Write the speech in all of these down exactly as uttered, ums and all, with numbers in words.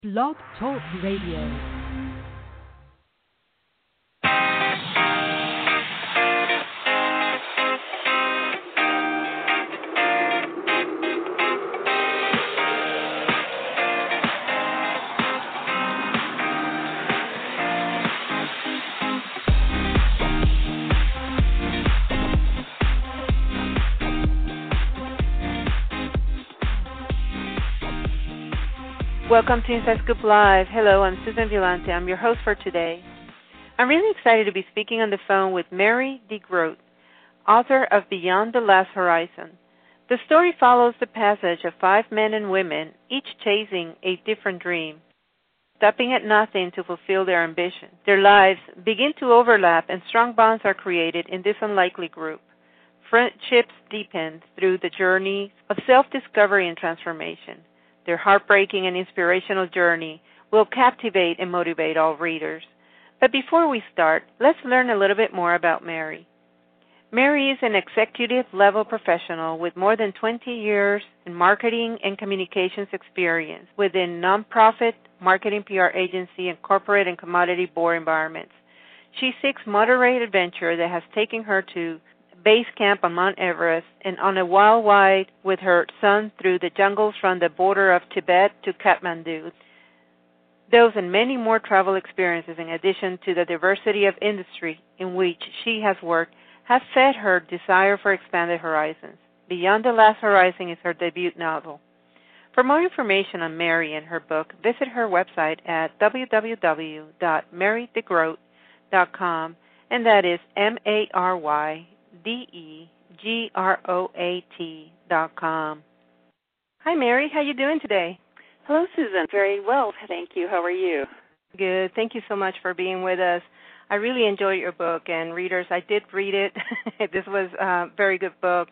Blog Talk Radio. Welcome to Inside Scoop Live. Hello, I'm Susan Villante. I'm your host for today. I'm really excited to be speaking on the phone with Mary DeGroat, author of Beyond the Last Horizon. The story follows the passage of five men and women, each chasing a different dream, stopping at nothing to fulfill their ambition. Their lives begin to overlap and strong bonds are created in this unlikely group. Friendships deepen through the journey of self-discovery and transformation. Their heartbreaking and inspirational journey will captivate and motivate all readers. But before we start, let's learn a little bit more about Mary. Mary is an executive-level professional with more than twenty years in marketing and communications experience within nonprofit, marketing P R agency, and corporate and commodity board environments. She seeks moderate adventure that has taken her to base camp on Mount Everest and on a wild ride with her son through the jungles from the border of Tibet to Kathmandu. Those and many more travel experiences, in addition to the diversity of industry in which she has worked, have fed her desire for expanded horizons. Beyond the Last Horizon is her debut novel. For more information on Mary and her book, visit her website at w w w dot mary degroat dot com, and that is M A R Y D E G R O A T dot com. Hi, Mary. How you doing today? Hello, Susan. Very well, thank you. How are you? Good. Thank you so much for being with us. I really enjoyed your book, and readers, I did read it. This was a very good book.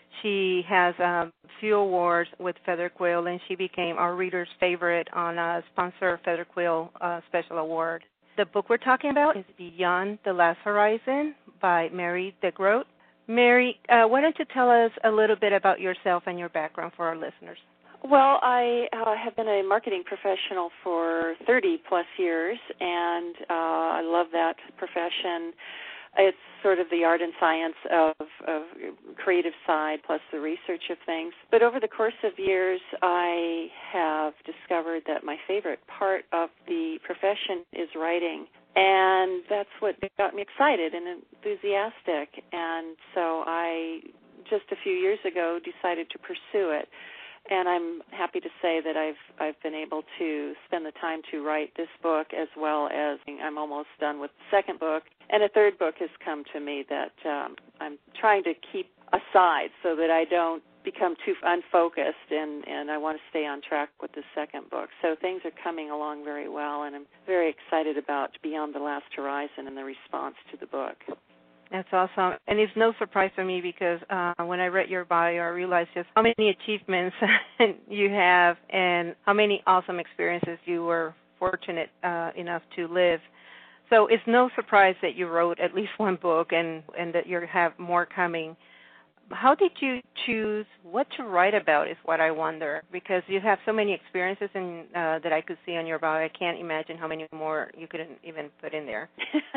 She has a few awards with Feather Quill, and she became our readers' favorite on a sponsor Feather Quill uh, Special Award. The book we're talking about is Beyond the Last Horizon by Mary DeGroat. Mary, uh, why don't you tell us a little bit about yourself and your background for our listeners? Well, I uh, have been a marketing professional for thirty plus years, and uh, I love that profession. It's sort of the art and science of, of creative side plus the research of things. But over the course of years, I have discovered that my favorite part of the profession is writing. And that's what got me excited and enthusiastic. And so I, just a few years ago, decided to pursue it. And I'm happy to say that I've I've been able to spend the time to write this book, as well as I'm almost done with the second book. And a third book has come to me that um, I'm trying to keep aside so that I don't become too unfocused, and, and I want to stay on track with the second book. So things are coming along very well, and I'm very excited about Beyond the Last Horizon and the response to the book. That's awesome. And it's no surprise to me because uh, when I read your bio, I realized just how many achievements you have and how many awesome experiences you were fortunate uh, enough to live. So it's no surprise that you wrote at least one book and, and that you have more coming. How did you choose what to write about is what I wonder, because you have so many experiences in, uh, that I could see on your bio. I can't imagine how many more you could even put in there.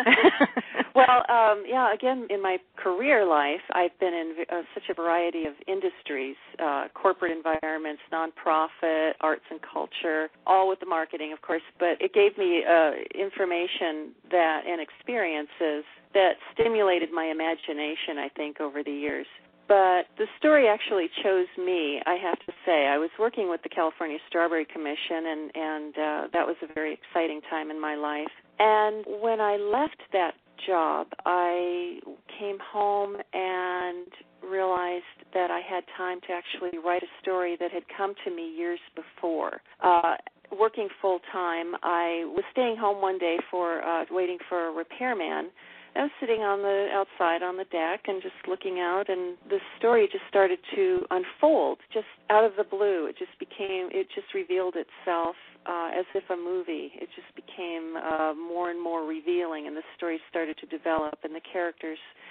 Well, um, yeah, again, in my career life, I've been in uh, such a variety of industries, uh, corporate environments, nonprofit, arts and culture, all with the marketing, of course, but it gave me uh, information that and experiences that stimulated my imagination, I think, over the years. But the story actually chose me, I have to say. I was working with the California Strawberry Commission, and, and uh, that was a very exciting time in my life. And when I left that job, I came home and realized that I had time to actually write a story that had come to me years before. Uh, working full-time, I was staying home one day for uh, waiting for a repairman. I was sitting on the outside on the deck and just looking out, and the story just started to unfold, just out of the blue. It just became, it just revealed itself uh, as if a movie. It just became uh, more and more revealing, and the story started to develop, and the characters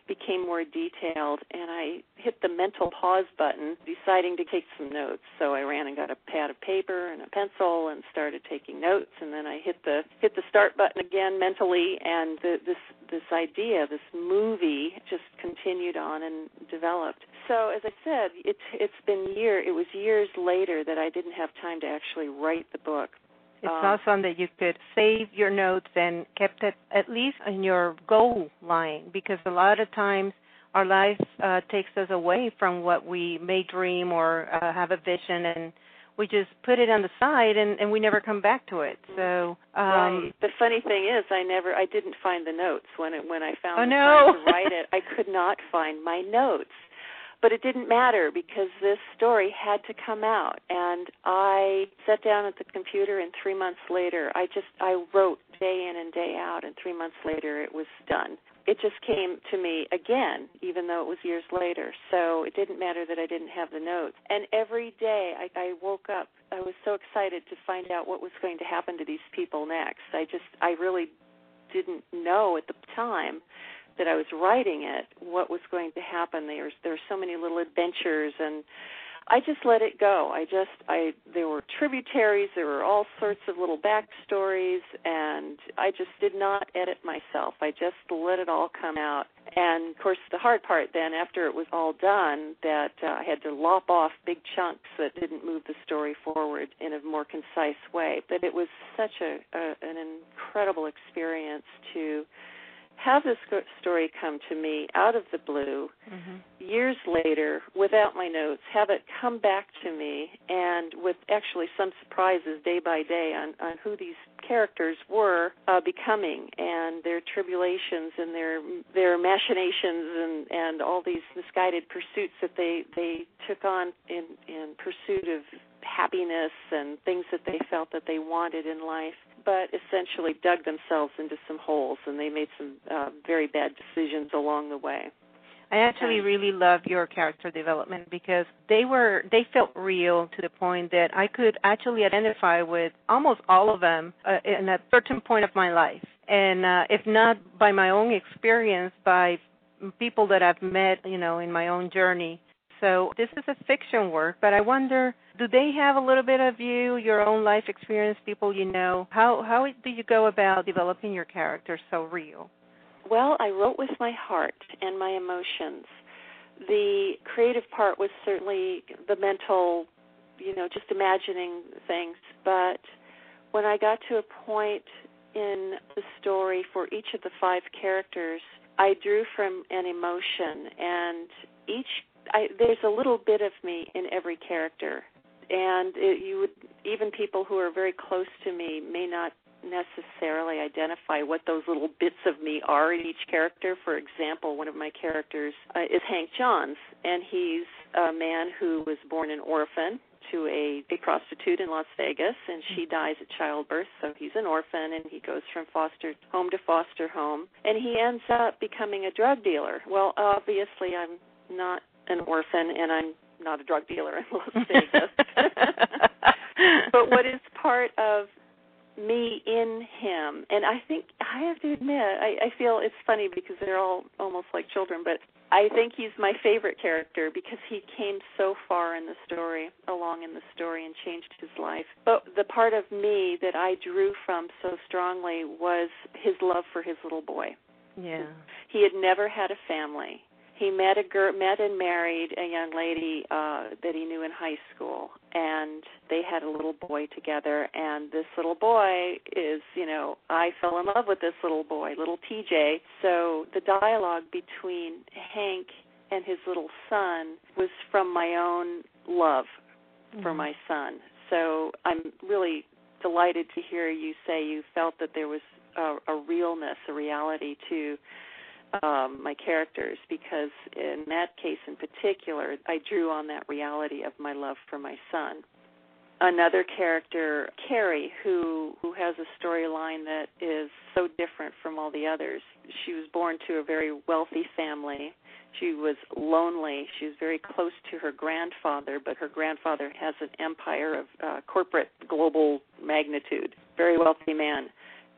became more detailed, and I hit the mental pause button, deciding to take some notes. So I ran and got a pad of paper and a pencil and started taking notes, and then I hit the hit the start button again mentally, and the, this this idea, this movie, just continued on and developed. So as I said, it's it's been year. It was years later that I didn't have time to actually write the book. It's um, awesome that you could save your notes and kept it at least in your goal line, because a lot of times our life uh, takes us away from what we may dream or uh, have a vision, and we just put it on the side and, and we never come back to it. So um, right. The funny thing is, I never, I didn't find the notes when it, when I found oh, the no. time to write it. I could not find my notes. But it didn't matter because this story had to come out. And I sat down at the computer, and three months later, I just, I wrote day in and day out, and three months later it was done. It just came to me again, even though it was years later. So it didn't matter that I didn't have the notes. And every day I, I woke up, I was so excited to find out what was going to happen to these people next. I just, I really didn't know at the time that I was writing it, what was going to happen. There was, there were so many little adventures, and I just let it go. I just, I, there were tributaries, there were all sorts of little backstories, and I just did not edit myself. I just let it all come out. And, of course, the hard part then, after it was all done, that uh, I had to lop off big chunks that didn't move the story forward in a more concise way. But it was such a, a an incredible experience to have this story come to me out of the blue, mm-hmm. years later, without my notes, have it come back to me, and with actually some surprises day by day on, on who these characters were uh, becoming, and their tribulations and their their machinations and, and all these misguided pursuits that they, they took on in, in pursuit of happiness and things that they felt that they wanted in life, but essentially dug themselves into some holes, and they made some uh, very bad decisions along the way. I actually really love your character development because they were they felt real to the point that I could actually identify with almost all of them uh, in a certain point of my life, and uh, if not by my own experience, by people that I've met, you know, in my own journey. So this is a fiction work, but I wonder, do they have a little bit of you, your own life experience, people you know? How how do you go about developing your character so real? Well, I wrote with my heart and my emotions. The creative part was certainly the mental, you know, just imagining things. But when I got to a point in the story for each of the five characters, I drew from an emotion, and each I, there's a little bit of me in every character, and it, you would even people who are very close to me may not necessarily identify what those little bits of me are in each character. For example, one of my characters uh, is Hank Johns, and he's a man who was born an orphan to a, a prostitute in Las Vegas, and she dies at childbirth, so he's an orphan, and he goes from foster home to foster home, and he ends up becoming a drug dealer. Well, obviously, I'm not an orphan, and I'm not a drug dealer in Las Vegas. But what is part of me in him, and I think, I have to admit, I, I feel it's funny because they're all almost like children, but I think he's my favorite character because he came so far in the story, along in the story, and changed his life. But the part of me that I drew from so strongly was his love for his little boy. Yeah. He had never had a family. He met a girl, met and married a young lady uh, that he knew in high school, and they had a little boy together. And this little boy is, you know, I fell in love with this little boy, little T J. So the dialogue between Hank and his little son was from my own love mm-hmm. for my son. So I'm really delighted to hear you say you felt that there was a, a realness, a reality to Um, my characters, because in that case in particular, I drew on that reality of my love for my son. Another character, Carrie, who, who has a storyline that is so different from all the others. She was born to a very wealthy family. She was lonely. She was very close to her grandfather, but her grandfather has an empire of uh, corporate global magnitude, very wealthy man.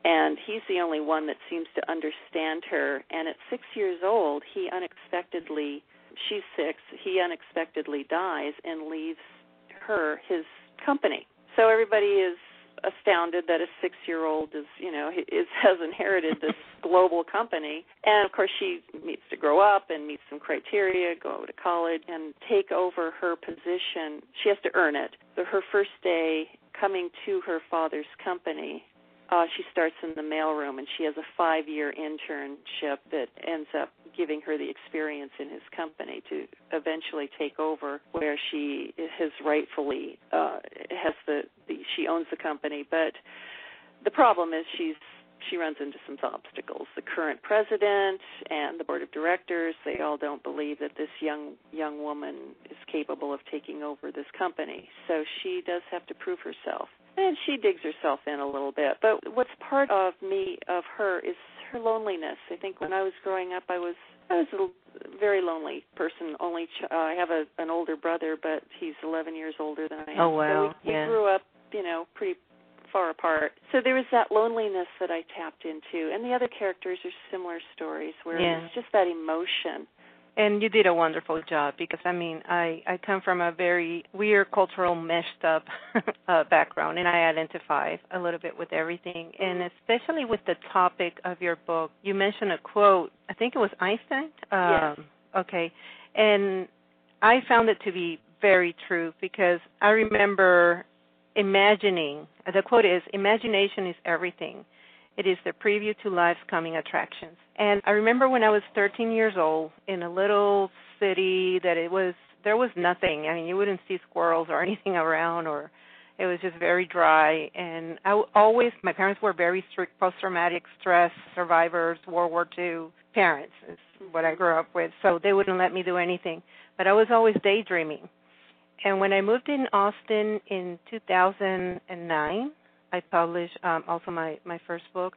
and he's the only one that seems to understand her. And at six years old, he unexpectedly, she's six, he unexpectedly dies and leaves her his company. So everybody is astounded that a six-year-old is, you know, is, has inherited this global company. And, of course, she needs to grow up and meet some criteria, go to college, and take over her position. She has to earn it. So her first day coming to her father's company, uh, she starts in the mailroom, and she has a five-year internship that ends up giving her the experience in his company to eventually take over where she has rightfully uh, has the, the she owns the company. But the problem is she's she runs into some obstacles. The current president and the board of directors, they all don't believe that this young young woman is capable of taking over this company. So she does have to prove herself. And she digs herself in a little bit. But what's part of me, of her, is her loneliness. I think when I was growing up, I was I was a very lonely person. Only ch- uh, I have a, an older brother, but he's eleven years older than I am. Oh, wow. So we, yeah. we grew up, you know, pretty far apart. So there was that loneliness that I tapped into. And the other characters are similar stories where Yeah. it's just that emotion. And you did a wonderful job because, I mean, I, I come from a very weird cultural meshed up uh, background, and I identify a little bit with everything. And especially with the topic of your book, you mentioned a quote, I think it was Einstein? Yes. Um, okay. And I found it to be very true because I remember imagining, the quote is, imagination is everything. It is the preview to life's coming attractions. And I remember when I was thirteen years old in a little city that it was, there was nothing. I mean, you wouldn't see squirrels or anything around, or it was just very dry. And I always, my parents were very strict post-traumatic stress survivors, World War Two parents is what I grew up with. So they wouldn't let me do anything. But I was always daydreaming. And when I moved in Austin in two thousand nine, I published um, also my, my first book.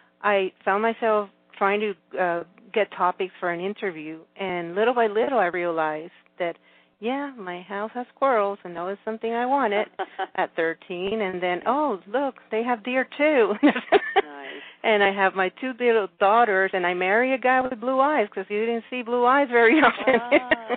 I found myself trying to uh, get topics for an interview, and little by little I realized that, yeah, my house has squirrels, and that was something I wanted at thirteen. And then, oh, look, they have deer too. Nice. And I have my two little daughters, and I marry a guy with blue eyes because you didn't see blue eyes very often. Ah.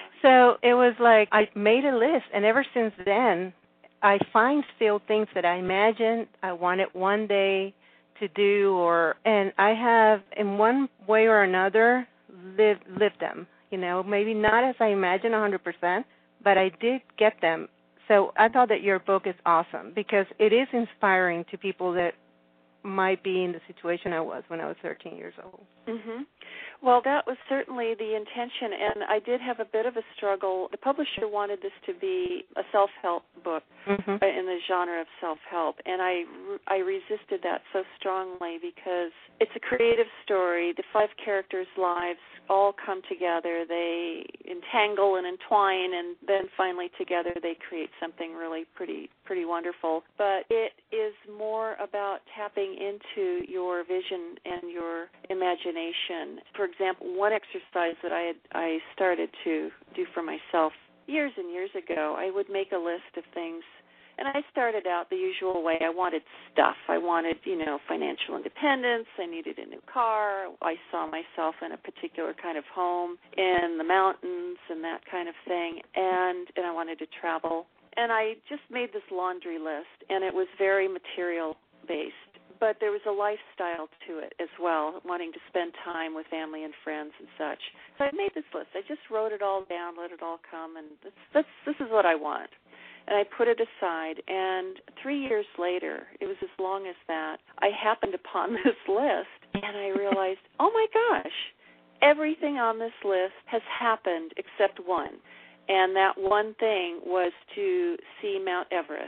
So it was like I made a list, and ever since then, I find still things that I imagined I wanted one day to do, or and I have in one way or another lived lived them. You know, maybe not as I imagined one hundred percent, but I did get them. So I thought that your book is awesome because it is inspiring to people that might be in the situation I was when I was thirteen years old. Mhm. Well, that was certainly the intention, and I did have a bit of a struggle. The publisher wanted this to be a self-help book Mm-hmm. in the genre of self-help, and I, I resisted that so strongly because it's a creative story. The five characters' lives all come together. They entangle and entwine, and then finally together they create something really pretty pretty wonderful. But it is more about tapping into your vision and your imagination. For example, one exercise that I had I started to do for myself years and years ago, I would make a list of things, and I started out the usual way. I wanted stuff. I wanted, you know, financial independence. I needed a new car. I saw myself in a particular kind of home in the mountains and that kind of thing, and, and I wanted to travel. And I just made this laundry list, and it was very material-based. But there was a lifestyle to it as well, wanting to spend time with family and friends and such. So I made this list. I just wrote it all down, let it all come, and this, this, this is what I want. And I put it aside, and three years later, it was as long as that, I happened upon this list, and I realized, oh my gosh, everything on this list has happened except one. And that one thing was to see Mount Everest.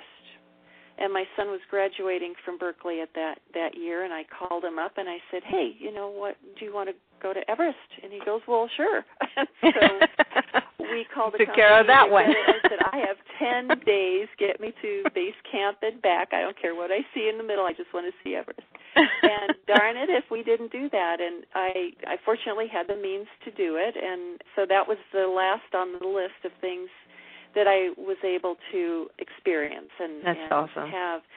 And my son was graduating from Berkeley at that, that year, and I called him up and I said, hey, you know what, do you want to go to Everest? And he goes, well, sure. So we called the took care of that one. I said, I have ten days, get me to base camp and back. I don't care what I see in the middle, I just want to see Everest. And darn it if we didn't do that. And I, I fortunately had the means to do it, and so that was the last on the list of things that I was able to experience and, That's and awesome. have.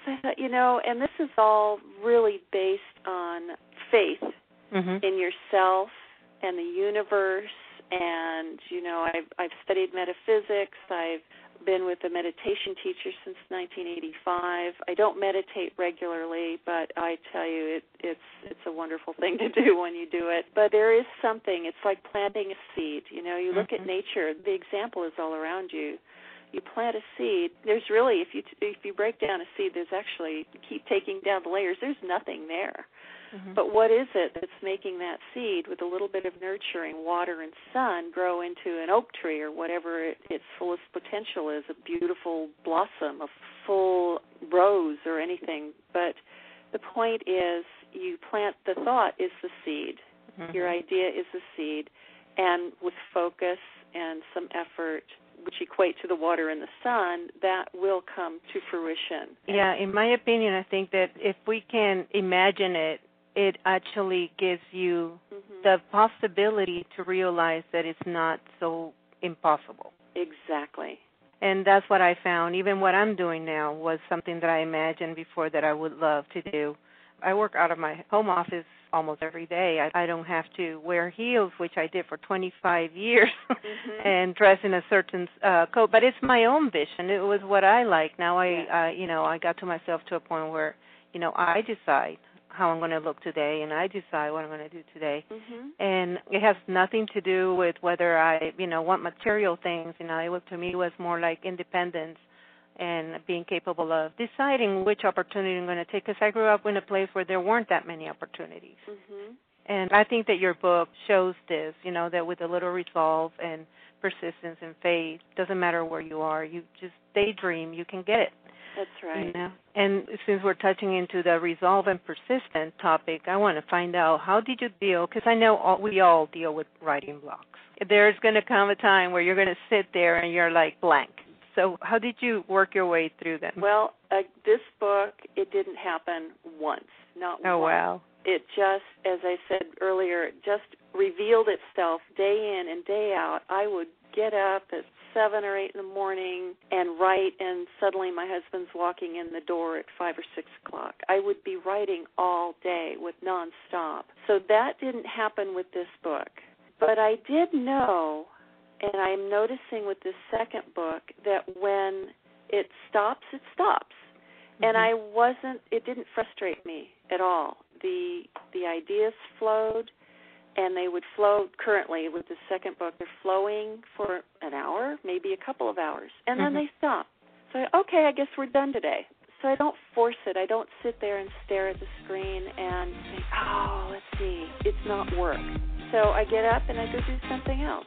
So I thought, you know, and this is all really based on faith mm-hmm. in yourself and the universe. And, you know, I've, I've studied metaphysics. I've been with a meditation teacher since nineteen eighty-five. I don't meditate regularly, but I tell you, it, it's it's a wonderful thing to do when you do it. But there is something. It's like planting a seed. You know, you look mm-hmm. at nature. The example is all around you. You plant a seed. There's really, if you if you break down a seed, there's actually, keep taking down the layers, there's nothing there. Mm-hmm. But what is it that's making that seed, with a little bit of nurturing, water, and sun, grow into an oak tree or whatever it, its fullest potential is, a beautiful blossom, a full rose or anything? But the point is, you plant, the thought is the seed. Mm-hmm. Your idea is the seed. And with focus and some effort, which equate to the water and the sun, that will come to fruition. Yeah, in my opinion, I think that if we can imagine it, it actually gives you mm-hmm. the possibility to realize that it's not so impossible. Exactly. And that's what I found. Even what I'm doing now was something that I imagined before that I would love to do. I work out of my home office almost every day. I, I don't have to wear heels, which I did for twenty-five years, mm-hmm. and dress in a certain uh, coat. But it's my own vision. It was what I like. Now I, yeah. uh, you know, I got to myself to a point where, you know, I decide how I'm going to look today, and I decide what I'm going to do today. Mm-hmm. And it has nothing to do with whether I, you know, want material things. You know, it was, to me, it was more like independence and being capable of deciding which opportunity I'm going to take, because I grew up in a place where there weren't that many opportunities. Mm-hmm. And I think that your book shows this, you know, that with a little resolve and persistence and faith, doesn't matter where you are, you just daydream, you can get it. That's right. You know? And since we're touching into the resolve and persistent topic, I want to find out, how did you deal, because I know all, we all deal with writing blocks. There's going to come a time where you're going to sit there and you're like blank. So how did you work your way through them? Well, uh, this book, it didn't happen once, not oh, once. Oh, wow. It just, as I said earlier, just revealed itself day in and day out. I would get up at seven or eight in the morning and write, and suddenly my husband's walking in the door at five or six o'clock. I would be writing all day with nonstop. So that didn't happen with this book. But I did know, and I'm noticing with this second book, that when it stops, it stops. Mm-hmm. And I wasn't, it didn't frustrate me at all. The the ideas flowed, and they would flow currently with the second book. They're flowing for an hour, maybe a couple of hours, and then mm-hmm. they stop. So, okay, I guess we're done today. So I don't force it. I don't sit there and stare at the screen and think, oh, let's see, it's not work. So I get up and I go do something else.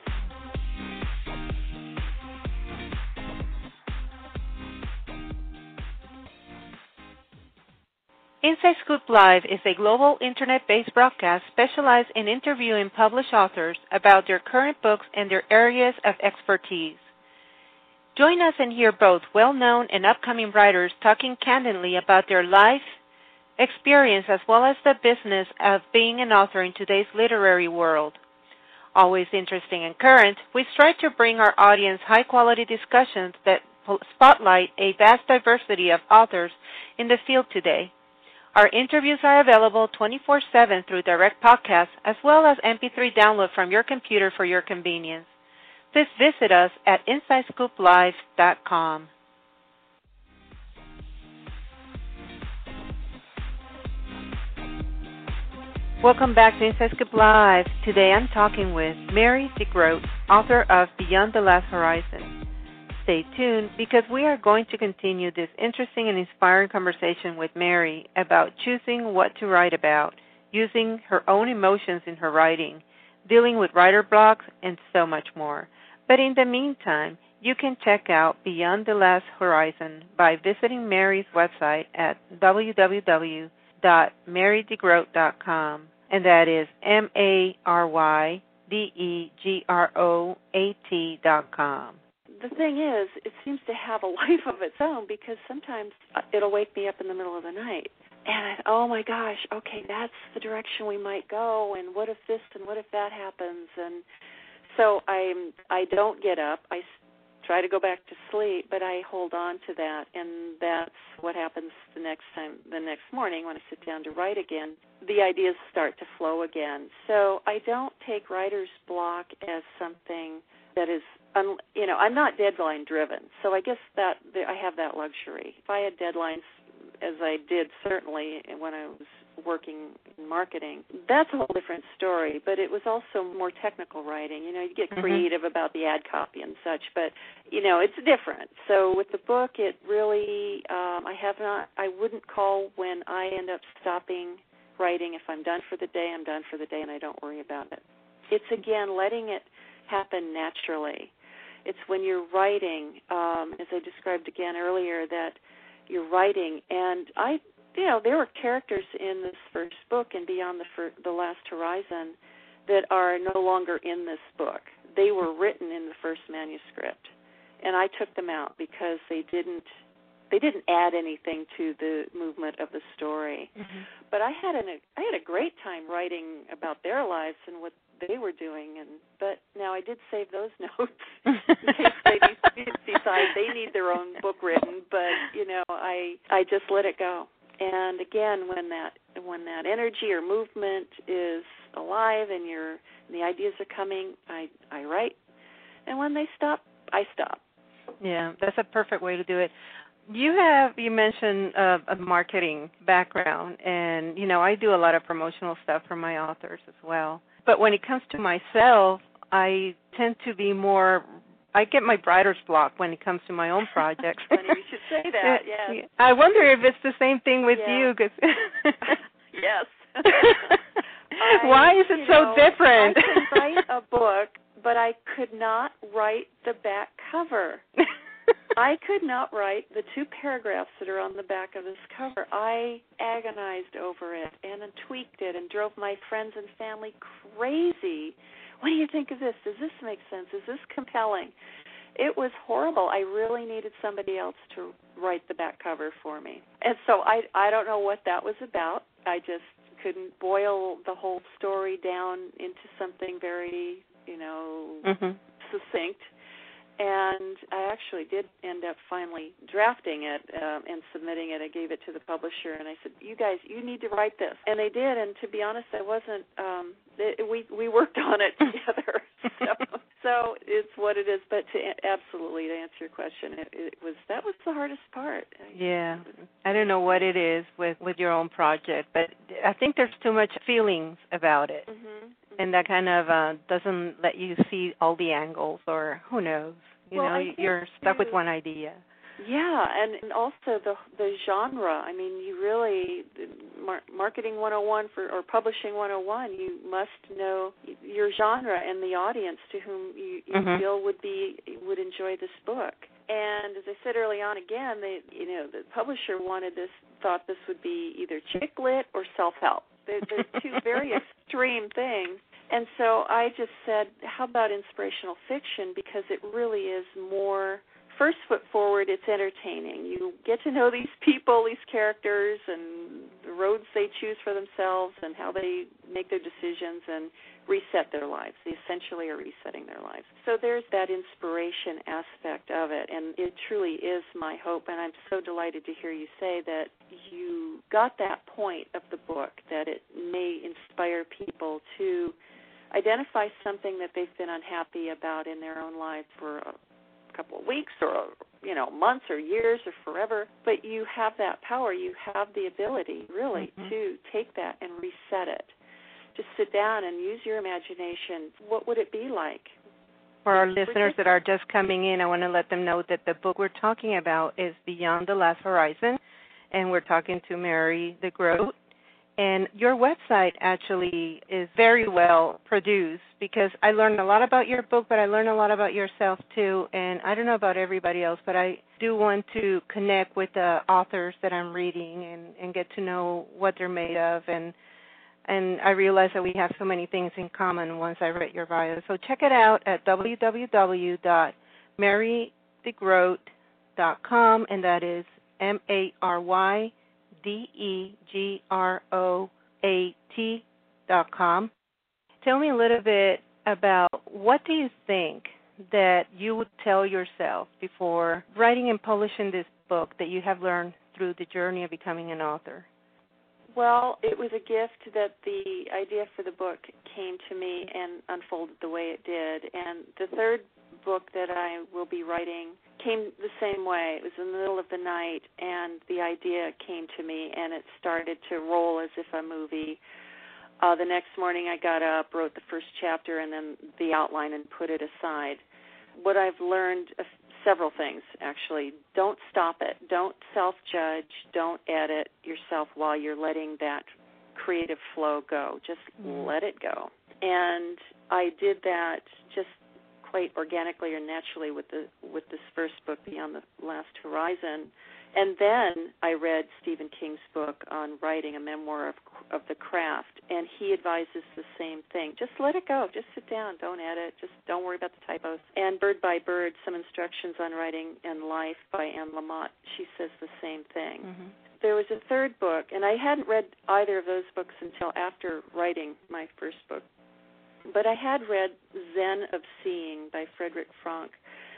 Inside Scoop Live is a global internet-based broadcast specialized in interviewing published authors about their current books and their areas of expertise. Join us and hear both well-known and upcoming writers talking candidly about their life experience as well as the business of being an author in today's literary world. Always interesting and current, we strive to bring our audience high-quality discussions that spotlight a vast diversity of authors in the field today. Our interviews are available twenty-four seven through direct podcasts as well as M P three download from your computer for your convenience. Please visit us at inside scoop live dot com. Welcome back to Inside Scoop Live. Today I'm talking with Mary DeGroat, author of Beyond the Last Horizon. Stay tuned, because we are going to continue this interesting and inspiring conversation with Mary about choosing what to write about, using her own emotions in her writing, dealing with writer blocks, and so much more. But in the meantime, you can check out Beyond the Last Horizon by visiting Mary's website at w w w dot mary degroat dot com, and that is M A R Y D E G R O A T dot com. The thing is, it seems to have a life of its own, because sometimes it'll wake me up in the middle of the night. And I, oh, my gosh, okay, that's the direction we might go, and what if this and what if that happens? And so I'm, I don't get up. I try to go back to sleep, but I hold on to that, and that's what happens the next time, the next morning when I sit down to write again. The ideas start to flow again. So I don't take writer's block as something that is, un, you know, I'm not deadline driven. So I guess that I have that luxury. If I had deadlines, as I did certainly when I was working in marketing, that's a whole different story, but it was also more technical writing. You know, you get creative mm-hmm. about the ad copy and such, but, you know, it's different. So with the book, it really, um, I have not, I wouldn't call when I end up stopping writing. If I'm done for the day, I'm done for the day, and I don't worry about it. It's, again, letting it happen naturally. It's when you're writing, um, as I described again earlier, that you're writing, and I You know, there were characters in this first book and Beyond the, Fir- the Last Horizon that are no longer in this book. They were written in the first manuscript, and I took them out because they didn't they didn't add anything to the movement of the story. Mm-hmm. But I had an I had a great time writing about their lives and what they were doing, and but now I did save those notes in case they decide they need their own book written. But you know, I I just let it go. And again, when that when that energy or movement is alive and you're, and the ideas are coming, I, I write. And when they stop, I stop. Yeah, that's a perfect way to do it. You have, you mentioned uh, a marketing background, and, you know, I do a lot of promotional stuff for my authors as well. But when it comes to myself, I tend to be more, I get my writer's block when it comes to my own projects. Funny you should say that, yes. I wonder if it's the same thing with yeah. you. Cause yes. Why is it so know, different? I can write a book, but I could not write the back cover. I could not write the two paragraphs that are on the back of this cover. I agonized over it and tweaked it and drove my friends and family crazy. What do you think of this? Does this make sense? Is this compelling? It was horrible. I really needed somebody else to write the back cover for me. And so I I don't know what that was about. I just couldn't boil the whole story down into something very, you know, mm-hmm. succinct. And I actually did end up finally drafting it um, and submitting it. I gave it to the publisher, and I said, you guys, you need to write this. And they did, and to be honest, I wasn't, um, it, we we worked on it together. so, so it's what it is. But to absolutely, to answer your question, it, it was that was the hardest part. Yeah. I don't know what it is with, with your own project, but I think there's too much feelings about it. Mm-hmm. And that kind of uh, doesn't let you see all the angles, or who knows. You well, know, you're stuck with one idea. Yeah, and, and also the the genre. I mean, you really, mar- marketing one oh one for, or publishing one oh one, you must know your genre and the audience to whom you, you mm-hmm. feel would be would enjoy this book. And as I said early on, again, they, you know, the publisher wanted this, thought this would be either chick lit or self-help. They're, they're two very extreme things. And so I just said, how about inspirational fiction? Because it really is more, first foot forward, it's entertaining. You get to know these people, these characters, and the roads they choose for themselves and how they make their decisions and reset their lives. They essentially are resetting their lives. So there's that inspiration aspect of it, and it truly is my hope, and I'm so delighted to hear you say that you got that point of the book, that it may inspire people to identify something that they've been unhappy about in their own lives for a couple of weeks or, you know, months or years or forever. But you have that power. You have the ability, really, mm-hmm. to take that and reset it. Just sit down and use your imagination. What would it be like? For our listeners that are just coming in, I want to let them know that the book we're talking about is Beyond the Last Horizon, and we're talking to Mary DeGroat. And your website actually is very well produced, because I learned a lot about your book, but I learned a lot about yourself too. And I don't know about everybody else, but I do want to connect with the authors that I'm reading and, and get to know what they're made of. And and I realize that we have so many things in common once I read your bio. So check it out at w w w dot mary degroat dot com, and that is M A R Y D E G R O A T dot com. Tell me a little bit about, what do you think that you would tell yourself before writing and publishing this book that you have learned through the journey of becoming an author? Well, it was a gift that the idea for the book came to me and unfolded the way it did. And the third book that I will be writing came the same way. It was in the middle of the night, and the idea came to me, and it started to roll as if a movie. Uh, the next morning I got up, wrote the first chapter, and then the outline and put it aside. What I've learned, uh, several things, actually. Don't stop it. Don't self-judge. Don't edit yourself while you're letting that creative flow go. Just mm. let it go. And I did that just quite organically or naturally with the with this first book, Beyond the Last Horizon. And then I read Stephen King's book on writing, a memoir of of the craft, and he advises the same thing. Just let it go. Just sit down. Don't edit. Just don't worry about the typos. And Bird by Bird, Some Instructions on Writing and Life by Anne Lamott, she says the same thing. Mm-hmm. There was a third book, and I hadn't read either of those books until after writing my first book. But I had read Zen of Seeing by Frederick Frank.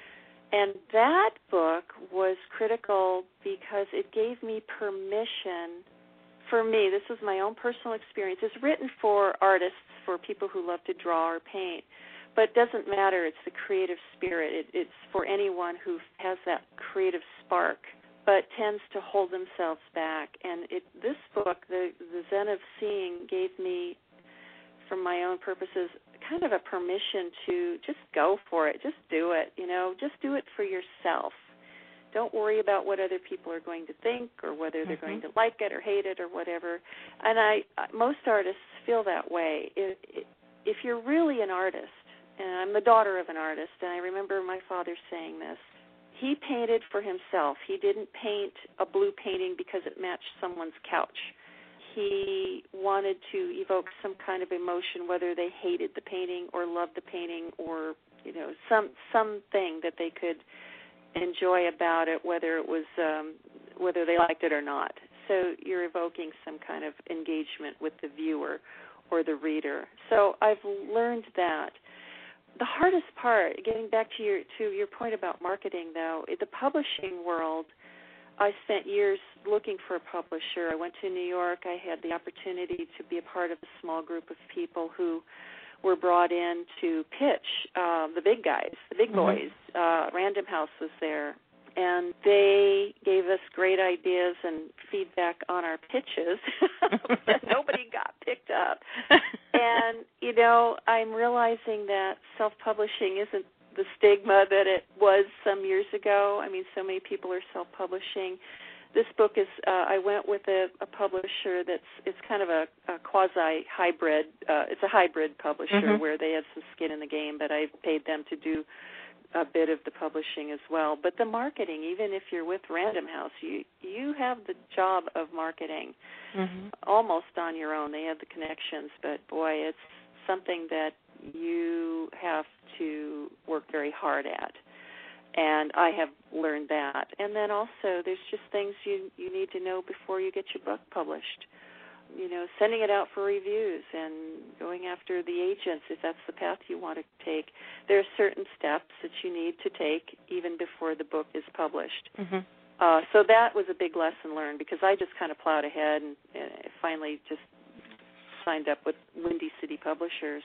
And that book was critical because it gave me permission. For me, this was my own personal experience. It's written for artists, for people who love to draw or paint. But it doesn't matter. It's the creative spirit. It, it's for anyone who has that creative spark but tends to hold themselves back. And it, this book, the, the Zen of Seeing, gave me, for my own purposes, kind of a permission to just go for it. Just do it, you know. Just do it for yourself. Don't worry about what other people are going to think or whether they're mm-hmm. going to like it or hate it or whatever. And I, most artists feel that way. If, if you're really an artist, and I'm the daughter of an artist, and I remember my father saying this, he painted for himself. He didn't paint a blue painting because it matched someone's couch. He wanted to evoke some kind of emotion, whether they hated the painting or loved the painting, or you know, some something that they could enjoy about it, whether it was um, whether they liked it or not. So you're evoking some kind of engagement with the viewer or the reader. So I've learned that. The hardest part, getting back to your to your point about marketing, though, in the publishing world, I spent years looking for a publisher. I went to New York. I had the opportunity to be a part of a small group of people who were brought in to pitch uh, the big guys, the big boys. Mm-hmm. Uh, Random House was there, and they gave us great ideas and feedback on our pitches. Nobody got picked up. And, you know, I'm realizing that self-publishing isn't the stigma that it was some years ago. I mean, so many people are self-publishing. This book is, uh, I went with a, a publisher that's, it's kind of a, a quasi-hybrid, uh, it's a hybrid publisher mm-hmm. where they have some skin in the game, but I paid them to do a bit of the publishing as well. But the marketing, even if you're with Random House, you you have the job of marketing mm-hmm. almost on your own. They have the connections, but boy, it's something that you have to work very hard at. And I have learned that. And then also there's just things you, you need to know before you get your book published. You know, sending it out for reviews and going after the agents if that's the path you want to take. There are certain steps that you need to take even before the book is published. Mm-hmm. Uh, so that was a big lesson learned because I just kind of plowed ahead and uh, finally just signed up with Windy City Publishers.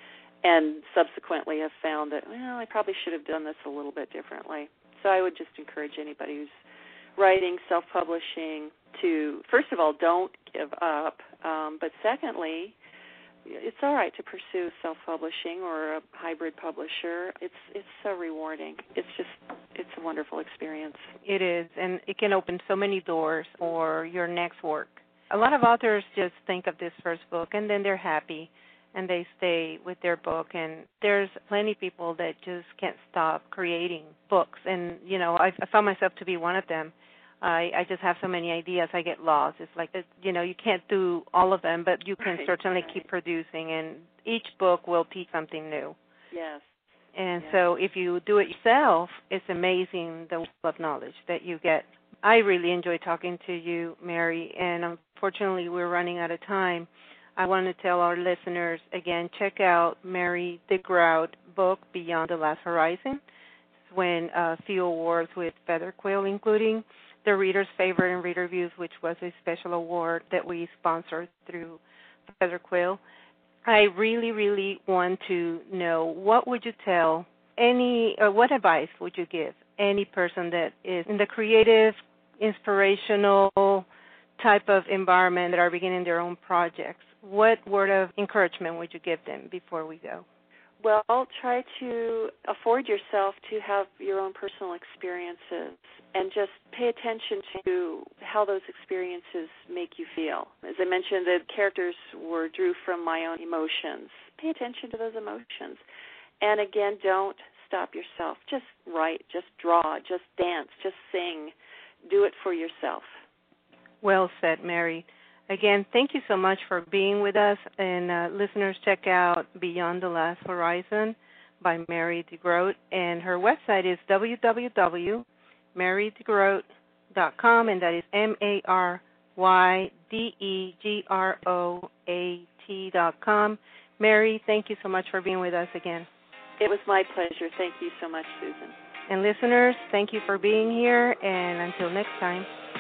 And subsequently have found that, well, I probably should have done this a little bit differently. So I would just encourage anybody who's writing, self-publishing to, first of all, don't give up. Um, but secondly, it's all right to pursue self-publishing or a hybrid publisher. It's it's so rewarding. It's just, it's a wonderful experience. It is, and it can open so many doors for your next work. A lot of authors just think of this first book, and then they're happy. And they stay with their book, and there's plenty of people that just can't stop creating books. And, you know, I, I found myself to be one of them. I, I just have so many ideas, I get lost. It's like, you know, you can't do all of them, but you can right, certainly right. keep producing, and each book will teach something new. Yes. And yes. so if you do it yourself, it's amazing the wealth of knowledge that you get. I really enjoy talking to you, Mary, and unfortunately we're running out of time. I want to tell our listeners, again, check out Mary DeGrout, book, Beyond the Last Horizon. It's won a few awards with Feather Quill, including the Reader's Favorite and Reader Views, which was a special award that we sponsored through Feather Quill. I really, really want to know, what would you tell any, or what advice would you give any person that is in the creative, inspirational type of environment that are beginning their own projects? What word of encouragement would you give them before we go? Well, try to afford yourself to have your own personal experiences and just pay attention to how those experiences make you feel. As I mentioned, the characters were drew from my own emotions. Pay attention to those emotions. And again, don't stop yourself. Just write, just draw, just dance, just sing. Do it for yourself. Well said, Mary. Again, thank you so much for being with us. And uh, listeners, check out Beyond the Last Horizon by Mary DeGroat. And her website is w w w dot mary degroat dot com, and that is M A R Y D E G R O A T dot com. Mary, thank you so much for being with us again. It was my pleasure. Thank you so much, Susan. And listeners, thank you for being here. And until next time,